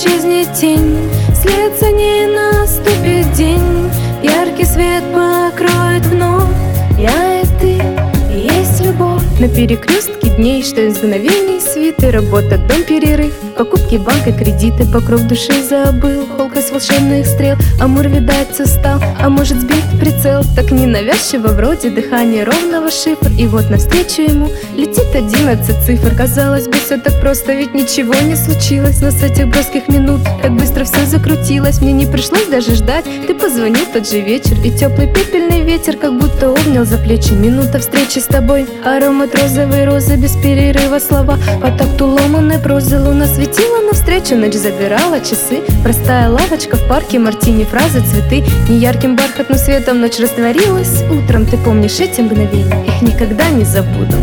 исчезнет тень, вслед за ней наступит день, яркий свет покроет вновь. Я и ты, и есть любовь. На перекрестке дней, что из мгновений свиты, работа, дом, перерыв, покупки, банка, кредиты, покров души забыл, холкость волшебных стрел. Амур, видать, устал, а может сбить прицел. Так ненавязчиво вроде дыхание ровного шифр. И вот навстречу ему летит 11 цифр. Казалось бы, все так просто, ведь ничего не случилось. Но с этих броских минут как быстро все закрутилось. Мне не пришлось даже ждать, ты позвонил в тот же вечер, и теплый пепельный ветер как будто обнял за плечи. Минута встречи с тобой, аромат розовой розы, без перерыва слова, по такту ломаной прозы. Луна светила навстречу, ночь забирала часы. Простая лавочка в парке, мартини, фразы, цветы. Неярким бархатным светом ночь растворилась утром. Ты помнишь эти мгновения? Их никогда не забуду.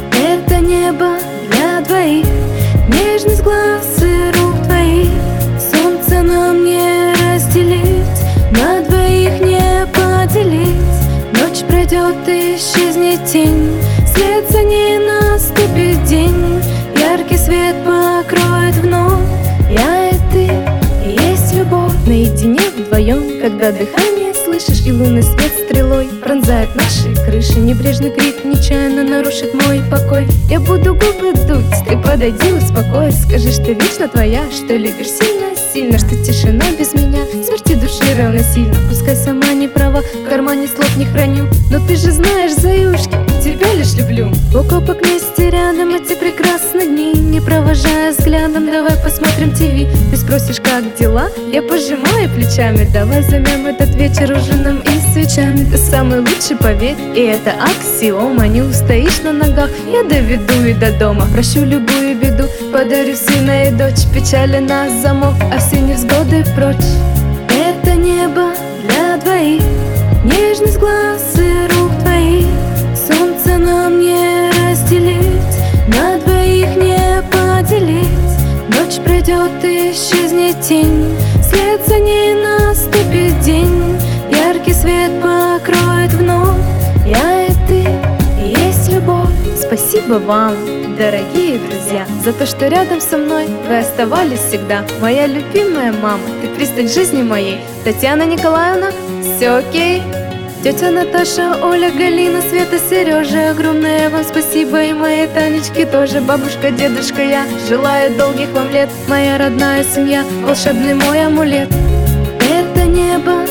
Это небо для двоих, нежность глаз и рук твоих. Солнце нам не разделить, на двоих не поделить. Ночь пройдет и исчезнет тень, вслед за ней наступит день, яркий свет покроет вновь. Я и ты, и есть любовь. Наедине вдвоем, когда дыхание слышишь, и лунный свет стрелой пронзает наши крыши. Небрежный крик нечаянно нарушит мой покой. Я буду губы дуть, ты подойди, успокойся. Скажи, что вечно твоя, что любишь сильно, что тишина без меня смерти души равносильно. Пускай сама не права, в кармане слов не храню, но ты же знаешь, заюшки, тебя лишь люблю. Бок о бок вместе рядом эти прекрасные дни, не провожая взглядом, давай посмотрим ТВ. Ты спросишь, как дела? Я пожимаю плечами. Давай займем этот вечер ужином и свечами. Ты самый лучший, поверь, и это аксиома. Не устоишь на ногах, я доведу и до дома. Прощу любую беду, подарю сына и дочь. Печали нас замок, а все невзгоды прочь. Это небо для двоих, нежность глаз и рук твоих. Солнце нам не разделить, на двоих не поделить. Ночь пройдет и исчезнет тень, вслед за ней наступит день, яркий свет покроет вновь. Я и ты, и есть любовь. Спасибо вам, дорогие друзья, за то, что рядом со мной вы оставались всегда. Моя любимая мама, ты пристань жизни моей. Татьяна Николаевна, все окей? Тетя Наташа, Оля, Галина, Света, Сережа, огромное вам спасибо. И моей Танечке тоже. Бабушка, дедушка, я желаю долгих вам лет. Моя родная семья, волшебный мой амулет. Это небо